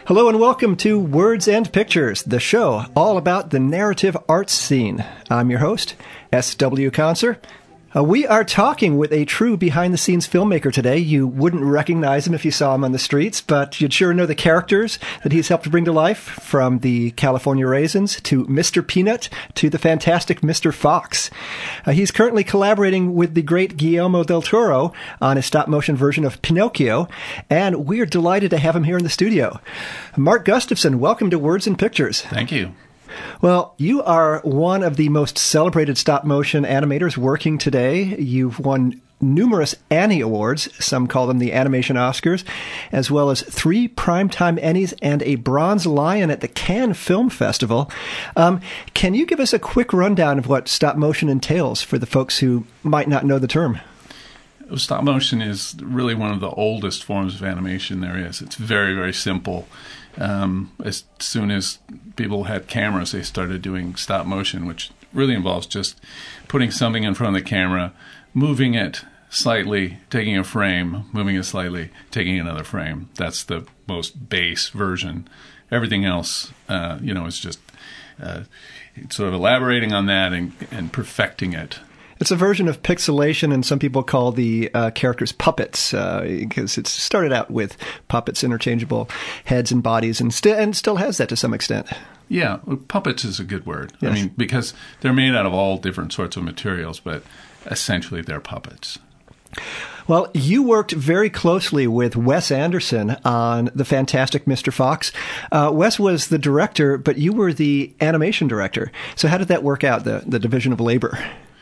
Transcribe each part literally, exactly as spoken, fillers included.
Hello and welcome to Words and Pictures, the show all about the narrative arts scene. I'm your host, S W Conser. Uh, we are talking with a true behind-the-scenes filmmaker today. You wouldn't recognize him if you saw him on the streets, but you'd sure know the characters that he's helped bring to life, from the California Raisins to Mister Peanut to the fantastic Mister Fox. Uh, he's currently collaborating with the great Guillermo del Toro on a stop-motion version of Pinocchio, and we're delighted to have him here in the studio. Mark Gustafson, welcome to Words and Pictures. Thank you. Well, you are one of the most celebrated stop-motion animators working today. You've won numerous Annie Awards, some call them the Animation Oscars, as well as three Primetime Emmys and a Bronze Lion at the Cannes Film Festival. Um, can you give us a quick rundown of what stop-motion entails for the folks who might not know the term? Stop motion is really one of the oldest forms of animation there is. It's very, very simple. Um, as soon as people had cameras, they started doing stop motion, which really involves just putting something in front of the camera, moving it slightly, taking a frame, moving it slightly, taking another frame. That's the most base version. Everything else, uh, you know, is just uh, sort of elaborating on that and, and perfecting it. It's a version of pixelation, and some people call the uh, characters puppets, uh, because it started out with puppets, interchangeable heads and bodies, and, st- and still has that to some extent. Yeah, puppets is a good word. Yes. I mean, because they're made out of all different sorts of materials, but essentially they're puppets. Well, you worked very closely with Wes Anderson on the fantastic Mister Fox. Uh, Wes was the director, but you were the animation director. So how did that work out, the, the division of labor?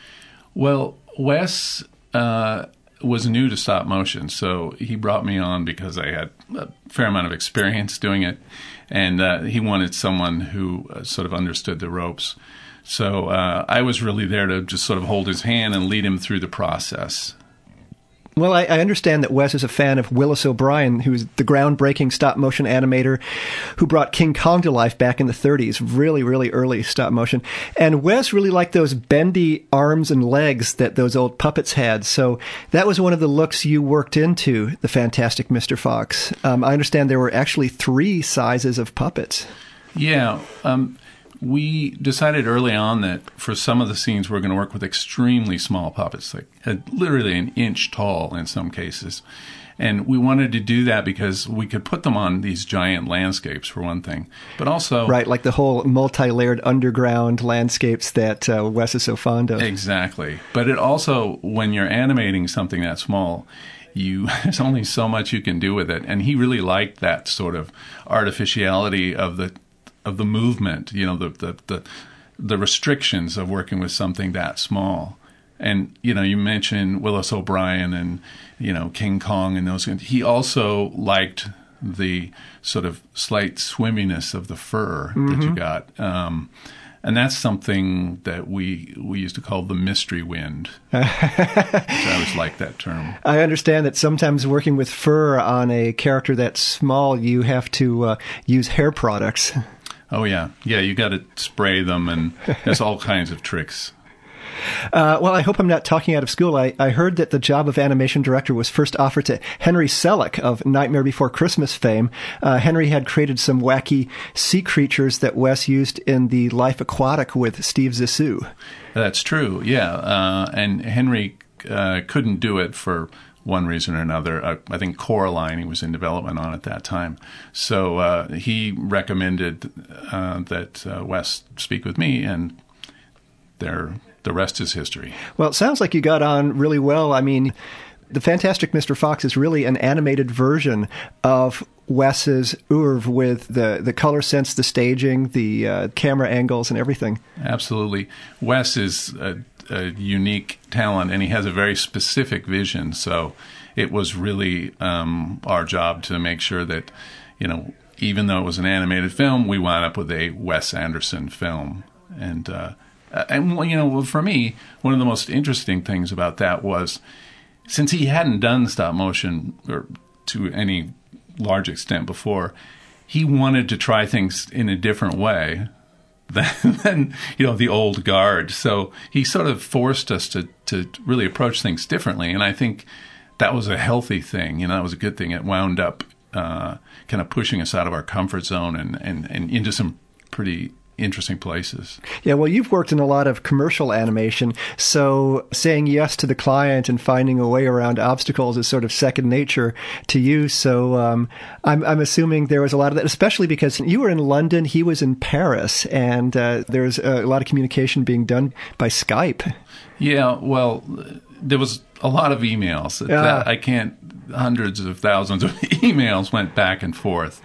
Well, Wes uh, was new to stop motion, so he brought me on because I had a fair amount of experience doing it, and uh, he wanted someone who uh, sort of understood the ropes. So uh, I was really there to just sort of hold his hand and lead him through the process. Well, I, I understand that Wes is a fan of Willis O'Brien, who's the groundbreaking stop-motion animator who brought King Kong to life back in the thirties, really, really early stop-motion. And Wes really liked those bendy arms and legs that those old puppets had, so that was one of the looks you worked into the fantastic Mister Fox. Um, I understand there were actually three sizes of puppets. Yeah, um... we decided early on that for some of the scenes we're going to work with extremely small puppets, like literally an inch tall in some cases. And we wanted to do that because we could put them on these giant landscapes, for one thing. But also... Right, like the whole multi-layered underground landscapes that uh, Wes is so fond of. Exactly. But it also, when you're animating something that small, you there's only so much you can do with it. And he really liked that sort of artificiality of the... of the movement, you know, the, the the the restrictions of working with something that small. And, you know, you mentioned Willis O'Brien and, you know, King Kong and those things. He also liked the sort of slight swimminess of the fur mm-hmm. that you got. Um, and that's something that we we used to call the mystery wind. I always like that term. I understand that sometimes working with fur on a character that's small, you have to uh, use hair products. Oh, yeah. Yeah, you got to spray them, and there's all kinds of tricks. Uh, well, I hope I'm not talking out of school. I, I heard that the job of animation director was first offered to Henry Selick of Nightmare Before Christmas fame. Uh, Henry had created some wacky sea creatures that Wes used in the Life Aquatic with Steve Zissou. That's true, yeah. Uh, and Henry uh, couldn't do it for one reason or another. Uh, I think Coraline he was in development on at that time. So uh, he recommended uh, that uh, Wes speak with me, and there, the rest is history. Well, it sounds like you got on really well. I mean, the fantastic Mister Fox is really an animated version of Wes's oeuvre with the, the color sense, the staging, the uh, camera angles, and everything. Absolutely. Wes is a, a unique talent, and he has a very specific vision. So it was really um, our job to make sure that, you know, even though it was an animated film, we wound up with a Wes Anderson film. And, uh, and you know, for me, one of the most interesting things about that was, since he hadn't done stop motion or to any large extent before, he wanted to try things in a different way than, than you know, the old guard. So he sort of forced us to, to really approach things differently. And I think that was a healthy thing. You know, that was a good thing. It wound up uh, kind of pushing us out of our comfort zone and, and, and into some pretty interesting places. Yeah, well, you've worked in a lot of commercial animation, so saying yes to the client and finding a way around obstacles is sort of second nature to you. So um, I'm, I'm assuming there was a lot of that, especially because you were in London, he was in Paris, and uh, there's a lot of communication being done by Skype. Yeah, well, there was a lot of emails. Yeah. That I can't, hundreds of thousands of emails went back and forth.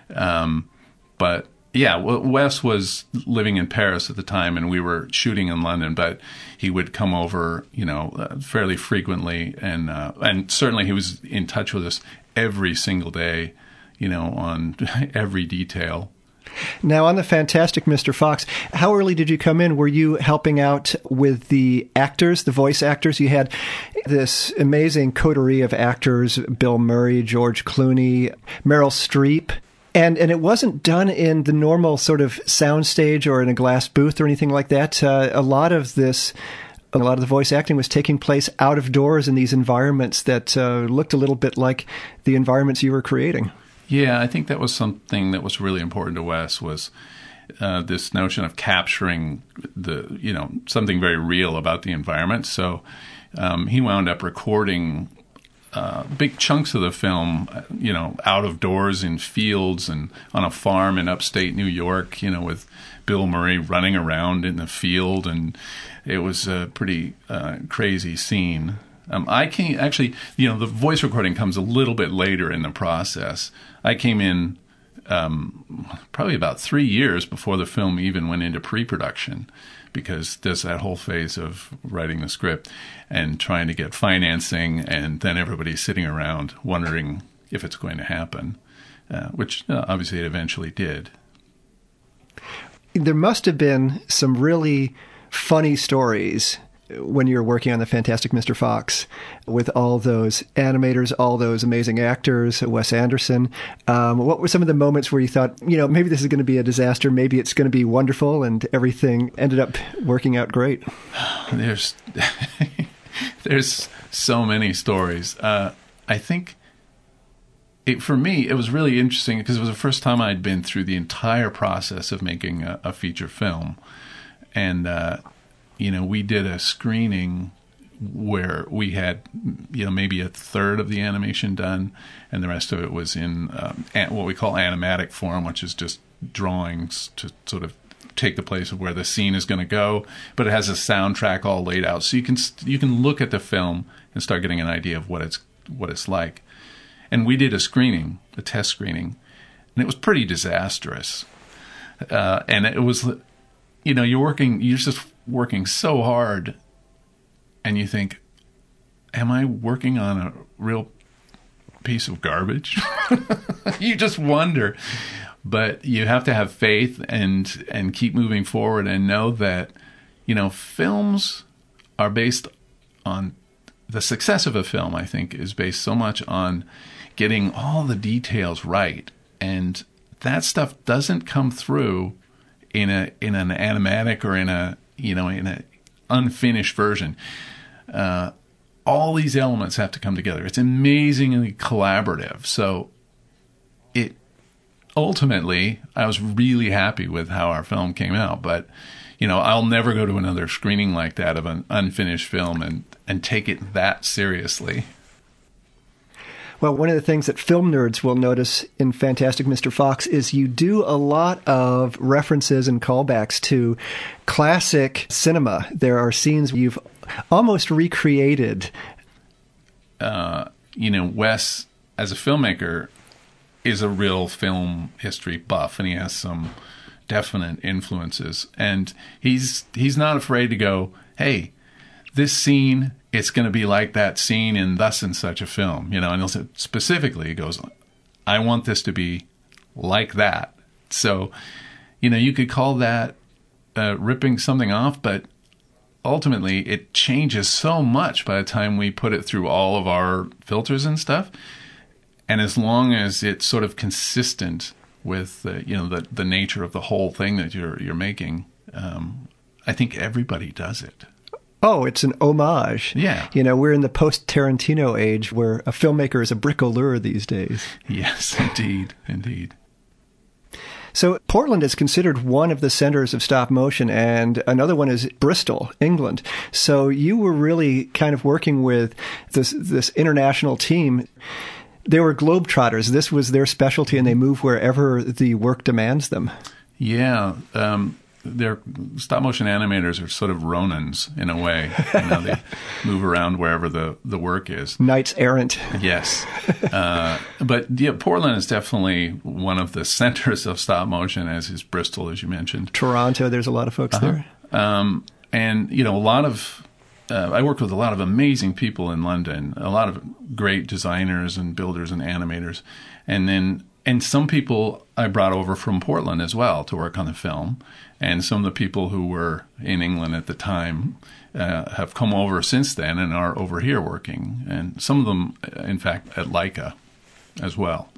Um, but yeah, Wes was living in Paris at the time, and we were shooting in London. But he would come over, you know, uh, fairly frequently, and uh, and certainly he was in touch with us every single day, you know, on every detail. Now, on the Fantastic Mister Fox, how early did you come in? Were you helping out with the actors, the voice actors? You had this amazing coterie of actors: Bill Murray, George Clooney, Meryl Streep. And and it wasn't done in the normal sort of soundstage or in a glass booth or anything like that. Uh, a lot of this, a lot of the voice acting was taking place out of doors in these environments that uh, looked a little bit like the environments you were creating. Yeah, I think that was something that was really important to Wes, was uh, this notion of capturing the, you know, something very real about the environment. So um, he wound up recording Uh, big chunks of the film, you know, out of doors in fields and on a farm in upstate New York, you know, with Bill Murray running around in the field. And it was a pretty uh, crazy scene. Um, I came, actually, you know, the voice recording comes a little bit later in the process. I came in um, probably about three years before the film even went into pre-production, because there's that whole phase of writing the script and trying to get financing, and then everybody's sitting around wondering if it's going to happen, uh, which uh, obviously it eventually did. There must have been some really funny stories when you were working on the Fantastic Mister Fox with all those animators, all those amazing actors, Wes Anderson. Um, what were some of the moments where you thought, you know, maybe this is going to be a disaster, maybe it's going to be wonderful, and everything ended up working out great? There's there's so many stories. Uh, I think it, for me, it was really interesting because it was the first time I'd been through the entire process of making a, a feature film. And, uh, you know, we did a screening where we had, you know, maybe a third of the animation done, and the rest of it was in um, what we call animatic form, which is just drawings to sort of take the place of where the scene is going to go, but it has a soundtrack all laid out, so you can you can look at the film and start getting an idea of what it's what it's like. And we did a screening, a test screening, and it was pretty disastrous. Uh, and it was, you know, you're working, you're just working so hard, and you think, am I working on a real piece of garbage? You just wonder. But you have to have faith and and keep moving forward and know that, you know, films are based on, the success of a film, I think, is based so much on getting all the details right. And that stuff doesn't come through in a in an animatic or in a, you know, in a unfinished version. Uh, all these elements have to come together. It's amazingly collaborative. So it ultimately, I was really happy with how our film came out. But, you know, I'll never go to another screening like that of an unfinished film and, and take it that seriously. Well, one of the things that film nerds will notice in Fantastic Mister Fox is you do a lot of references and callbacks to classic cinema. There are scenes you've almost recreated. Uh, you know, Wes, as a filmmaker, is a real film history buff, and he has some definite influences. And he's he's not afraid to go, hey, this scene, it's going to be like that scene in thus and such a film, you know. And he'll say, specifically, he goes, I want this to be like that. So, you know, you could call that uh, ripping something off, but ultimately it changes so much by the time we put it through all of our filters and stuff. And as long as it's sort of consistent with the, you know, the the nature of the whole thing that you're you're making, um, I think everybody does it. oh, it's an homage. Yeah. You know, we're in the post-Tarantino age where a filmmaker is a bricoleur these days. Yes, indeed, indeed. So Portland is considered one of the centers of stop motion, and another one is Bristol, England. So you were really kind of working with this this international team. They were globetrotters. This was their specialty, and they move wherever the work demands them. Yeah. Um, they're, stop motion animators are sort of Ronins in a way. You know, they move around wherever the, the work is. Knights errant. Yes. Uh, but yeah, Portland is definitely one of the centers of stop motion, as is Bristol, as you mentioned. Toronto, there's a lot of folks uh-huh. there. Um, and, you know, a lot of, uh, I worked with a lot of amazing people in London, a lot of great designers and builders and animators. And then, and some people I brought over from Portland as well to work on the film. And some of the people who were in England at the time uh, have come over since then and are over here working. And some of them, in fact, at Leica as well.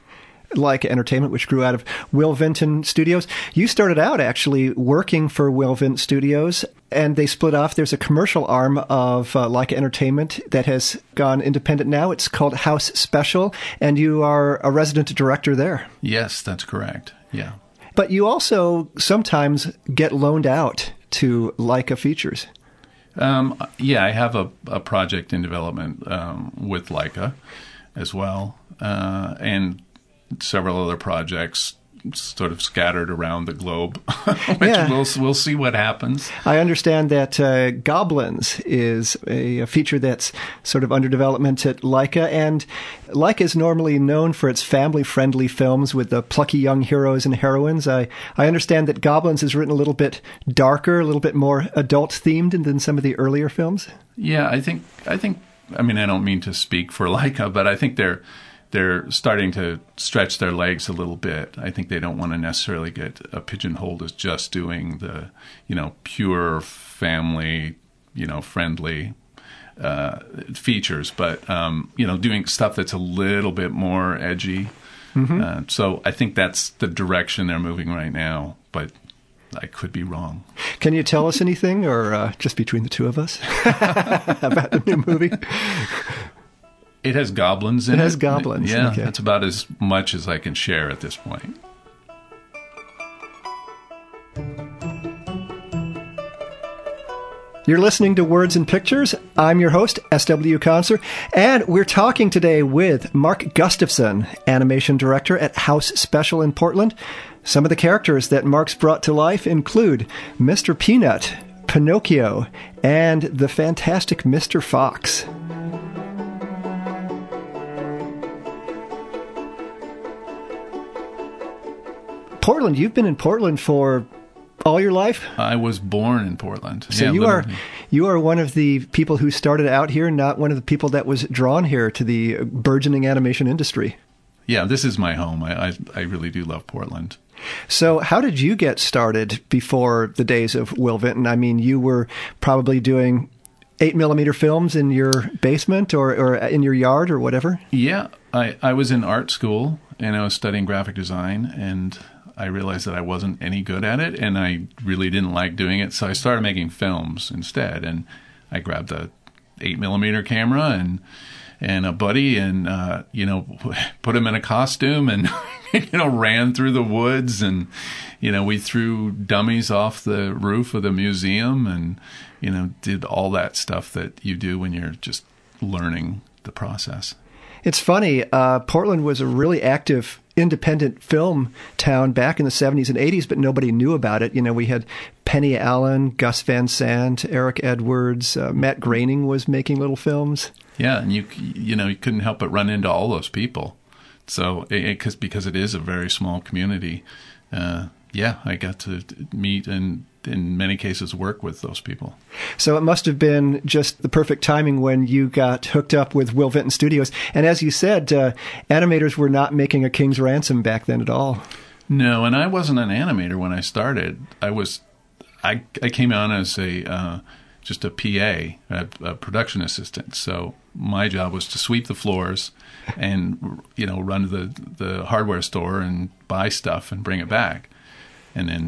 Leica Entertainment, which grew out of Will Vinton Studios. You started out actually working for Will Vinton Studios, and they split off. There's a commercial arm of uh, Leica Entertainment that has gone independent now. It's called House Special, and you are a resident director there. Yes, that's correct. Yeah. But you also sometimes get loaned out to Leica Features. Um, yeah, I have a, a project in development um, with Leica as well, uh, and several other projects sort of scattered around the globe, which yeah. we'll, we'll see what happens. I understand that uh, Goblins is a, a feature that's sort of under development at Leica, and Leica is normally known for its family-friendly films with the plucky young heroes and heroines. I, I understand that Goblins is written a little bit darker, a little bit more adult-themed than some of the earlier films. Yeah, I think, I think, I mean, I don't mean to speak for Leica, but I think they're they're starting to stretch their legs a little bit. I think they don't want to necessarily get uh, pigeonholed as just doing the, you know, pure family, you know, friendly uh, features, but, um, you know, doing stuff that's a little bit more edgy. Mm-hmm. Uh, so I think that's the direction they're moving right now, but I could be wrong. Can you tell us anything, or uh, just between the two of us, about the new movie? It has goblins in it. It has goblins. Yeah, okay. That's about as much as I can share at this point. You're listening to Words and Pictures. I'm your host, S W Conser, and we're talking today with Mark Gustafson, animation director at House Special in Portland. Some of the characters that Mark's brought to life include Mister Peanut, Pinocchio, and the fantastic Mister Fox. Portland, you've been in Portland for all your life? I was born in Portland. So yeah, you literally. are you are one of the people who started out here, not one of the people that was drawn here to the burgeoning animation industry. Yeah, this is my home. I, I, I really do love Portland. So how did you get started before the days of Will Vinton? I mean, you were probably doing eight millimeter films in your basement or, or in your yard or whatever? Yeah, I, I was in art school and I was studying graphic design, and I realized that I wasn't any good at it, and I really didn't like doing it. So I started making films instead, and I grabbed a eight millimeter camera and and a buddy, and uh, you know, put him in a costume, and you know, ran through the woods, and you know, we threw dummies off the roof of the museum, and you know, did all that stuff that you do when you're just learning the process. It's funny. Uh, Portland was a really active independent film town back in the seventies and eighties, but nobody knew about it. You know, we had Penny Allen, Gus Van Sant, Eric Edwards, uh, Matt Groening was making little films. Yeah, and you you know, you couldn't help but run into all those people. So, it, it, cause, because it is a very small community, uh, yeah, I got to meet and in many cases work with those people. So it must have been just the perfect timing when you got hooked up with Will Vinton Studios. And as you said, uh, animators were not making a king's ransom back then at all. No, and I wasn't an animator when I started. I was, I, I came on as a uh, just a P A, a, a production assistant. So my job was to sweep the floors and, you know, run to the, the hardware store and buy stuff and bring it back. And then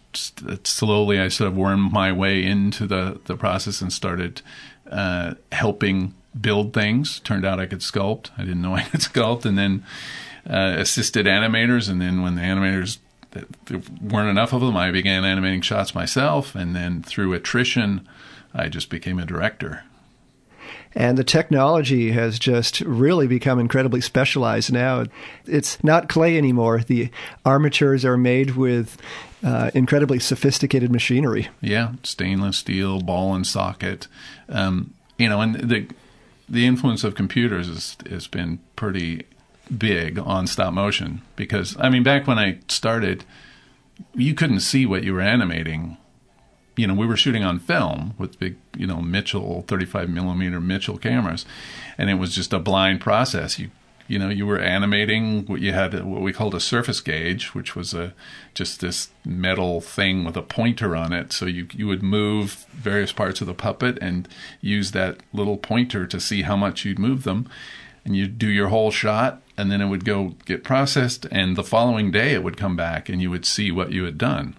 slowly I sort of wormed my way into the, the process and started uh, helping build things. Turned out I could sculpt. I didn't know I could sculpt. And then uh, assisted animators. And then when the animators, there weren't enough of them, I began animating shots myself. And then through attrition, I just became a director. And the technology has just really become incredibly specialized now. It's not clay anymore. The armatures are made with uh, incredibly sophisticated machinery. Yeah, stainless steel, ball and socket. Um, you know, and the the influence of computers has, has been pretty big on stop motion. Because, I mean, back when I started, you couldn't see what you were animating. You know, we were shooting on film with big, you know, Mitchell, thirty-five millimeter Mitchell cameras, and it was just a blind process. You, you know, you were animating what you had, what we called a surface gauge, which was a just this metal thing with a pointer on it. So you you would move various parts of the puppet and use that little pointer to see how much you'd move them, and you'd do your whole shot, and then it would go get processed, and the following day it would come back, and you would see what you had done.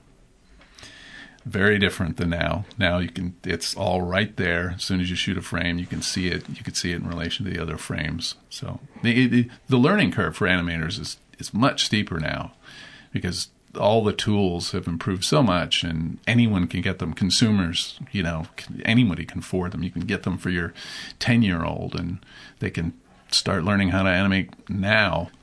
Very different than now. Now you can, it's all right there. As soon as you shoot a frame, you can see it. You can see it in relation to the other frames. So the the, the learning curve for animators is, is much steeper now because all the tools have improved so much, and anyone can get them. Consumers, you know, anybody can afford them. You can get them for your ten-year-old, and they can start learning how to animate now.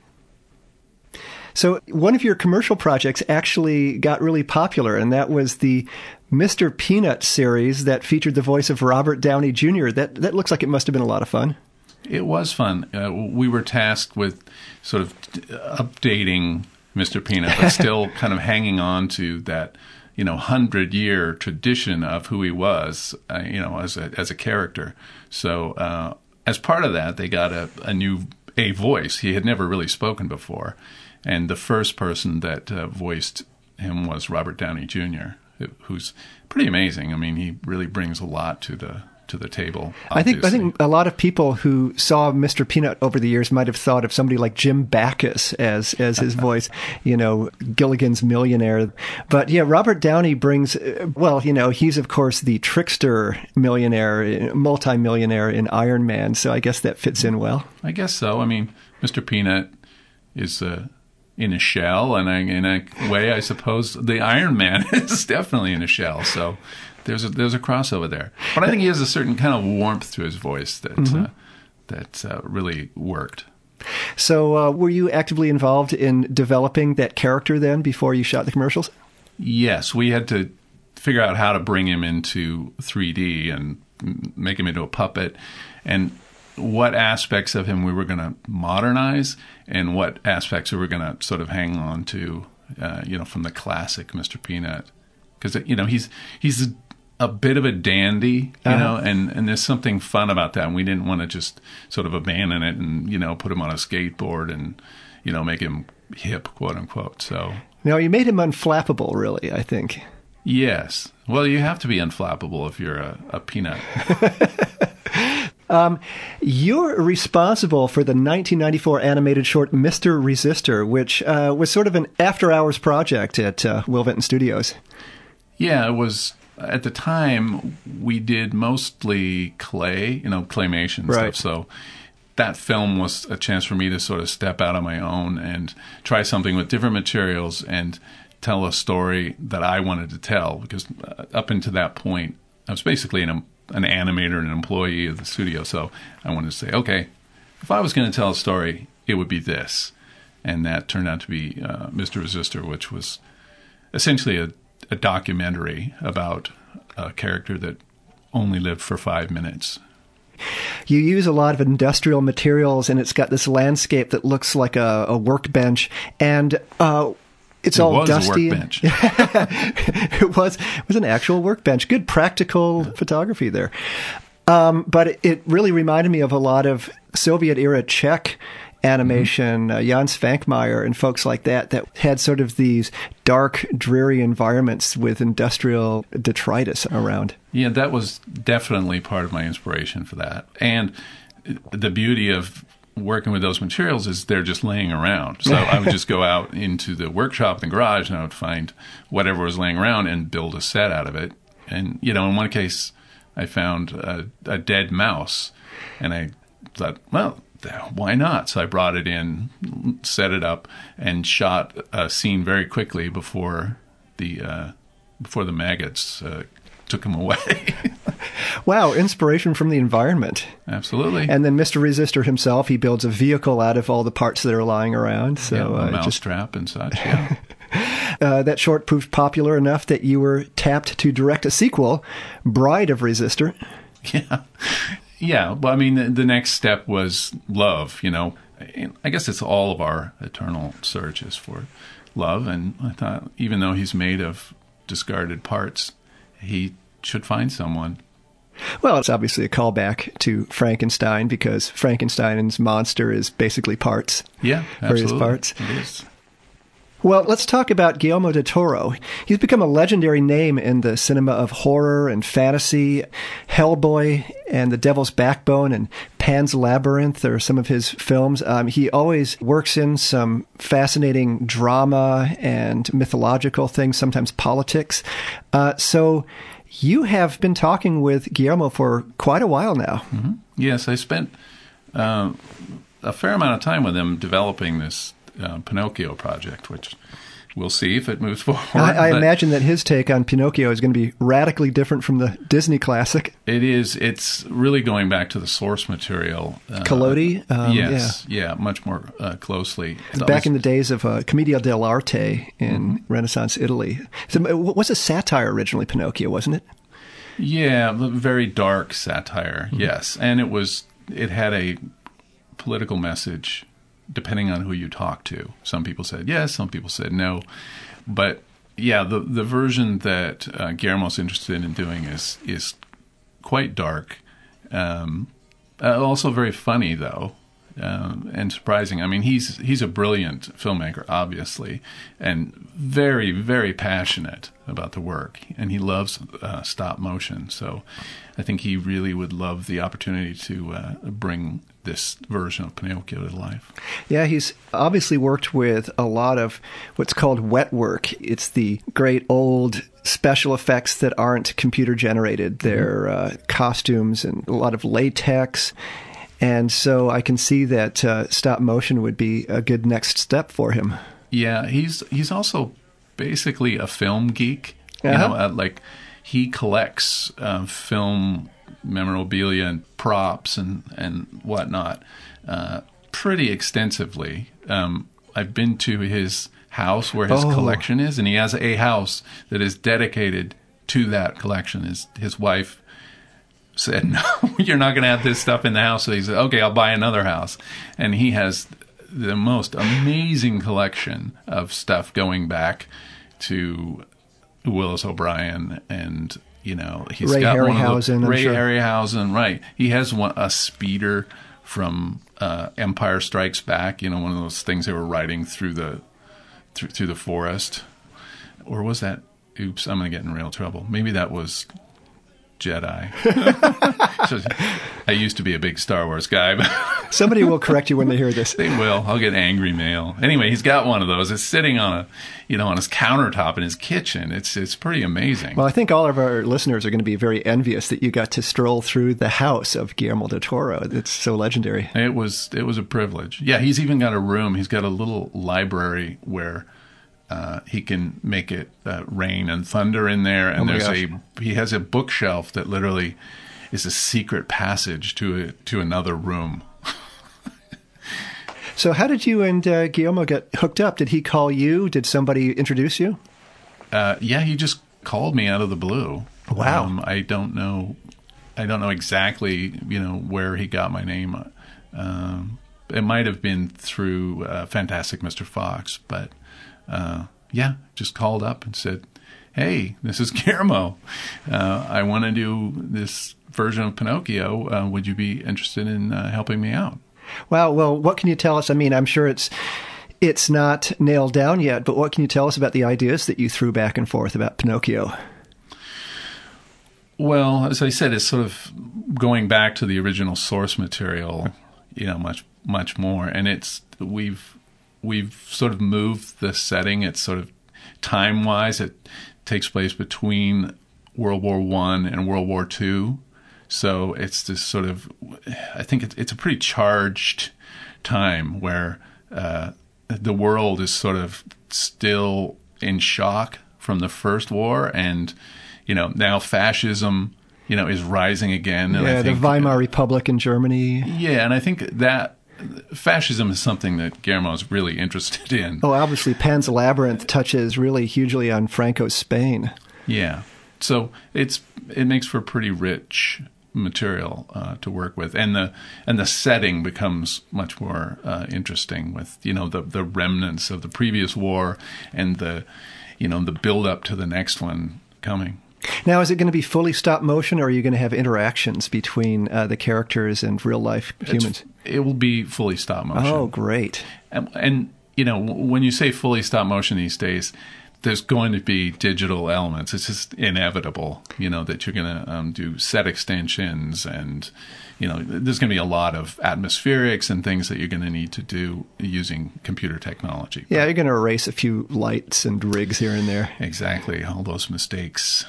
So one of your commercial projects actually got really popular, and that was the Mister Peanut series that featured the voice of Robert Downey Junior That that looks like it must have been a lot of fun. It was fun. Uh, we were tasked with sort of updating Mister Peanut, but still kind of hanging on to that, you know, hundred-year tradition of who he was, uh, you know, as a as a character. So uh, as part of that, they got a, a new a voice. He had never really spoken before. And the first person that uh, voiced him was Robert Downey Junior, who's pretty amazing. I mean, he really brings a lot to the to the table. Obviously. I think I think a lot of people who saw Mister Peanut over the years might have thought of somebody like Jim Backus as as his voice, you know, Gilligan's Millionaire. But yeah, Robert Downey brings, well, you know, he's of course the trickster millionaire, multi-millionaire in Iron Man. So I guess that fits in well. I guess so. I mean, Mister Peanut is uh, in a shell, and I, in a way, I suppose the Iron Man is definitely in a shell. So there's a, there's a crossover there. But I think he has a certain kind of warmth to his voice that mm-hmm. uh, that uh, really worked. So uh, were you actively involved in developing that character then before you shot the commercials? Yes, we had to figure out how to bring him into three D and make him into a puppet, and what aspects of him we were going to modernize and what aspects we were going to sort of hang on to, uh, you know, from the classic Mister Peanut. Because, you know, he's he's a, a bit of a dandy, you uh-huh. know, and, and there's something fun about that. And we didn't want to just sort of abandon it and, you know, put him on a skateboard and, you know, make him hip, quote unquote. So no, you made him unflappable, really, I think. Yes. Well, you have to be unflappable if you're a, a peanut. Um, you're responsible for the nineteen ninety-four animated short Mister Resistor, which uh, was sort of an after-hours project at uh, Will Vinton Studios. Yeah, it was. At the time, we did mostly clay, you know, claymation right. stuff. So that film was a chance for me to sort of step out on my own and try something with different materials and tell a story that I wanted to tell. Because uh, up until that point, I was basically an an animator and an employee of the studio. So I wanted to say, okay, if I was going to tell a story, it would be this. And that turned out to be uh, Mister Resistor, which was essentially a, a documentary about a character that only lived for five minutes. You use a lot of industrial materials, and it's got this landscape that looks like a, a workbench. And uh It's it all was dusty. A workbench. it was it was an actual workbench. Good practical photography there. Um, but it, it really reminded me of a lot of Soviet-era Czech animation, mm-hmm. uh, Jan Svankmajer and folks like that, that had sort of these dark, dreary environments with industrial detritus around. Yeah, that was definitely part of my inspiration for that. And the beauty of working with those materials is they're just laying around. So I would just go out into the workshop in the garage and I would find whatever was laying around and build a set out of it. And, you know, in one case, I found a, a dead mouse, and I thought, well, why not? So I brought it in, set it up, and shot a scene very quickly before the uh, before the maggots uh, took him away. Wow, inspiration from the environment. Absolutely. And then Mister Resistor himself, he builds a vehicle out of all the parts that are lying around. So yeah, a uh, mousetrap and such, yeah. Uh, that short proved popular enough that you were tapped to direct a sequel, Bride of Resistor. Yeah. Yeah. Well, I mean, the, the next step was love, you know. I guess it's all of our eternal searches for love. And I thought, even though he's made of discarded parts, he should find someone. Well, it's obviously a callback to Frankenstein, because Frankenstein's monster is basically parts. Yeah, absolutely. For his parts. It is. Well, let's talk about Guillermo del Toro. He's become a legendary name in the cinema of horror and fantasy. Hellboy and The Devil's Backbone and Pan's Labyrinth are some of his films. Um, he always works in some fascinating drama and mythological things, sometimes politics. Uh, so you have been talking with Guillermo for quite a while now. Mm-hmm. Yes, I spent uh, a fair amount of time with him developing this Uh, Pinocchio project, which we'll see if it moves forward. I, I imagine that his take on Pinocchio is going to be radically different from the Disney classic. It is. It's really going back to the source material. Uh, Collodi? Um, yes. Yeah. yeah, much more uh, closely. It's back always, in the days of uh, Commedia dell'arte in mm-hmm. Renaissance Italy. So it was a satire originally, Pinocchio, wasn't it? Yeah, very dark satire, mm-hmm. yes. And it was. It had a political message depending on who you talk to. Some people said yes, some people said no. But yeah, the the version that uh, Guillermo's interested in doing is is quite dark, um, uh, also very funny though, um, and surprising. I mean, he's he's a brilliant filmmaker, obviously, and very very passionate about the work, and he loves uh, stop motion. So I think he really would love the opportunity to uh, bring this version of Pinocchio to life. Yeah, he's obviously worked with a lot of what's called wet work. It's the great old special effects that aren't computer generated. They're uh, costumes and a lot of latex. And so I can see that uh, stop motion would be a good next step for him. Yeah, he's he's also basically a film geek. You uh-huh. know, uh, like he collects uh, film memorabilia and props and, and whatnot uh, pretty extensively. Um, I've been to his house where his oh. collection is, and he has a house that is dedicated to that collection. His, his wife said, no, you're not going to have this stuff in the house. So he said, okay, I'll buy another house. And he has the most amazing collection of stuff going back to Willis O'Brien and you know, he's Ray got Harryhausen, one of the, Ray sure. Harryhausen, right. He has one, a speeder from uh, Empire Strikes Back, you know, one of those things they were riding through the through, through the forest. Or was that, oops, I'm going to get in real trouble. Maybe that was Jedi. So, I used to be a big Star Wars guy. But somebody will correct you when they hear this. They will. I'll get angry mail. Anyway, he's got one of those. It's sitting on a, you know, on his countertop in his kitchen. It's it's pretty amazing. Well, I think all of our listeners are going to be very envious that you got to stroll through the house of Guillermo del Toro. It's so legendary. It was it was a privilege. Yeah, he's even got a room. He's got a little library where Uh, he can make it uh, rain and thunder in there, and oh there's gosh. a he has a bookshelf that literally is a secret passage to a, to another room. So, how did you and uh, Guillermo get hooked up? Did he call you? Did somebody introduce you? Uh, yeah, he just called me out of the blue. Wow. Um, I don't know. I don't know exactly, you know, where he got my name. Um, it might have been through uh, Fantastic Mister Fox, but. Uh, yeah, just called up and said, hey, this is Guillermo. Uh, I want to do this version of Pinocchio. Uh, would you be interested in uh, helping me out? Wow. Well, what can you tell us? I mean, I'm sure it's it's not nailed down yet, but what can you tell us about the ideas that you threw back and forth about Pinocchio? Well, as I said, it's sort of going back to the original source material, you know, much much more. And it's we've we've sort of moved the setting. It's sort of time-wise, it takes place between World War One and World War Two. So it's this sort of, I think it's, it's a pretty charged time where uh, the world is sort of still in shock from the First War, and you know now fascism, you know, is rising again. And yeah, I think, the Weimar Republic in Germany. Yeah, and I think that fascism is something that Guillermo is really interested in. Oh, obviously, Pan's Labyrinth touches really hugely on Franco's Spain. Yeah, so it's it makes for pretty rich material uh, to work with, and the and the setting becomes much more uh, interesting with you know the the remnants of the previous war and the you know the build up to the next one coming. Now, is it going to be fully stop motion, or are you going to have interactions between uh, the characters and real life humans? It's, it will be fully stop motion. Oh, great! And, and you know when you say fully stop motion these days, there's going to be digital elements. It's just inevitable, you know, that you're going to um, do set extensions, and, you know, there's going to be a lot of atmospherics and things that you're going to need to do using computer technology. Yeah, you're going to erase a few lights and rigs here and there. Exactly, all those mistakes.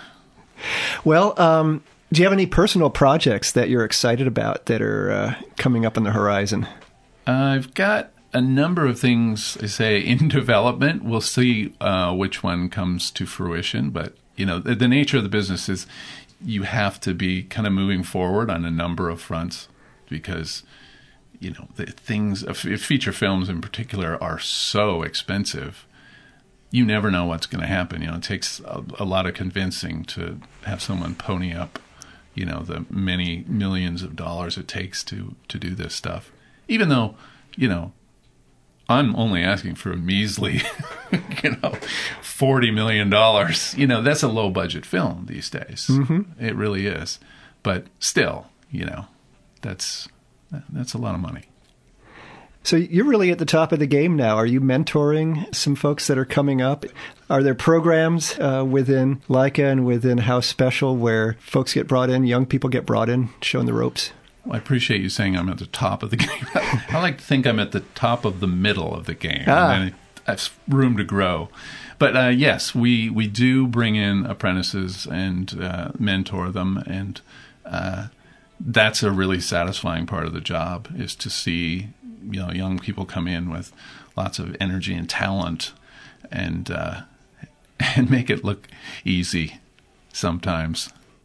Well, um, do you have any personal projects that you're excited about that are uh, coming up on the horizon? Uh, I've got a number of things, I say, in development. We'll see uh, which one comes to fruition. But, you know, the, the nature of the business is you have to be kind of moving forward on a number of fronts because, you know, the things, feature films in particular, are so expensive. You never know what's going to happen. You know, it takes a, a lot of convincing to have someone pony up, you know, the many millions of dollars it takes to, to do this stuff. Even though, you know, I'm only asking for a measly, you know, forty million dollars. You know, that's a low-budget film these days. Mm-hmm. It really is. But still, you know, that's that's a lot of money. So you're really at the top of the game now. Are you mentoring some folks that are coming up? Are there programs uh, within Leica and within House Special where folks get brought in, young people get brought in, shown the ropes? Well, I appreciate you saying I'm at the top of the game. I like to think I'm at the top of the middle of the game. Ah. And then I have room to grow. But uh, yes, we, we do bring in apprentices and uh, mentor them. And uh, that's a really satisfying part of the job, is to see you know young people come in with lots of energy and talent and uh, and make it look easy sometimes.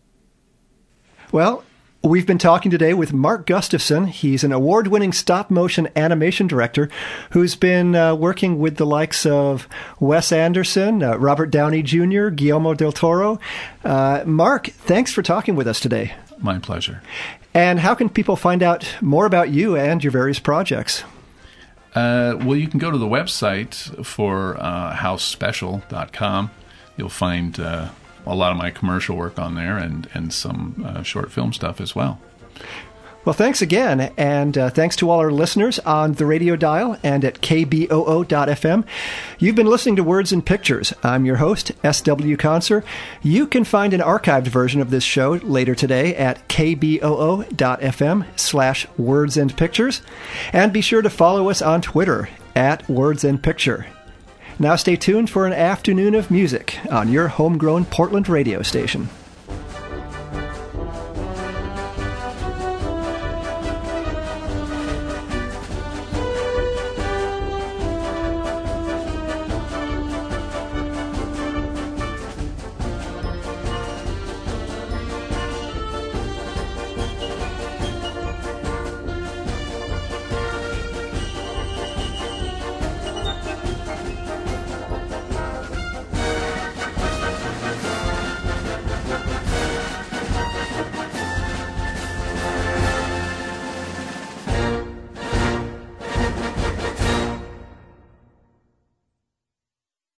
Well, we've been talking today with Mark Gustafson. He's an award-winning stop-motion animation director who's been uh, working with the likes of Wes Anderson, uh, Robert Downey Junior, Guillermo del Toro. Uh, Mark, thanks for talking with us today. My pleasure. And how can people find out more about you and your various projects? Uh, well, you can go to the website for uh, house special dot com. You'll find uh, a lot of my commercial work on there and, and some uh, short film stuff as well. Well, thanks again, and uh, thanks to all our listeners on the radio dial and at K B O O dot F M. You've been listening to Words and Pictures. I'm your host, S W Conser. You can find an archived version of this show later today at K B O O dot F M slash Words and Pictures. And be sure to follow us on Twitter at Words and Picture. Now stay tuned for an afternoon of music on your homegrown Portland radio station.